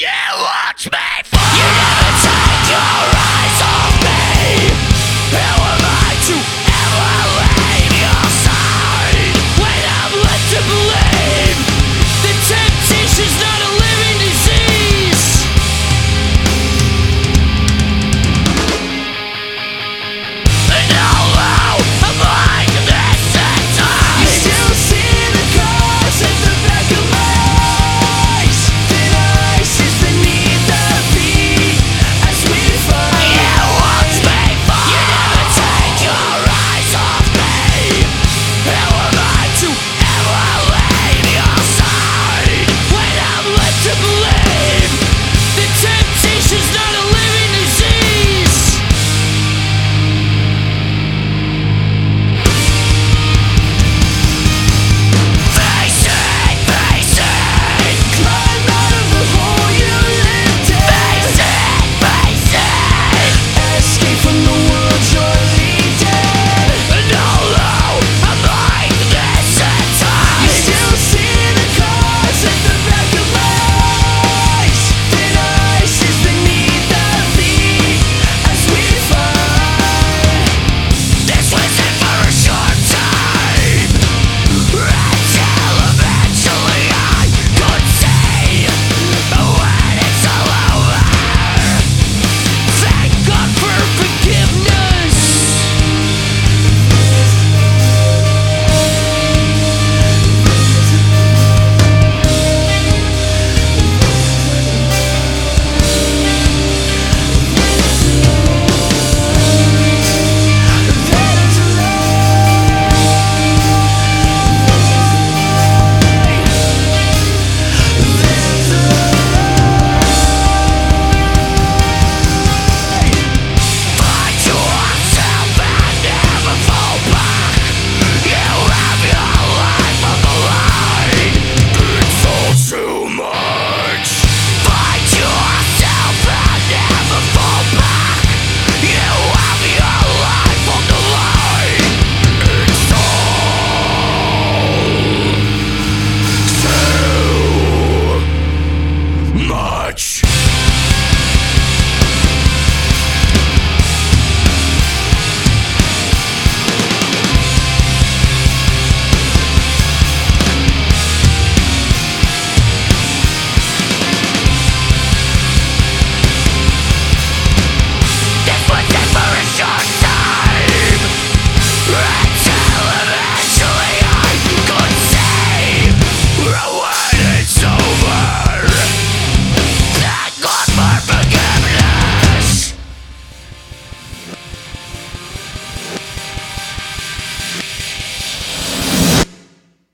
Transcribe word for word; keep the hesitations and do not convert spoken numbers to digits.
You watch me fall. You never take your eyes off me. Who am I to ever leave your side when I'm led to believe that temptation's not a living disease? And although I'm like this at times, you still see the cause at the back of my eyes. Thin ice is beneath our feet as we fall. You watch me fall. You never take your eyes off me. Who am I to ever leave your side when I'm led to believe that temptation's not a living disease? Face it, face it. Climb out of the hole you lived in. Face it, face it. Escape from the world you're leading. And although I'm like this at times, you still see the cause at the back of my eyes. Thin ice is beneath our feet as we fight. This wasn't for a short time, until eventually I could see when it's all over. Thank God for forgiveness. Find yourself and never fall back. You have your life on the line. It's all too much. Find yourself and never fall back. You have your life on the line. It's all too much.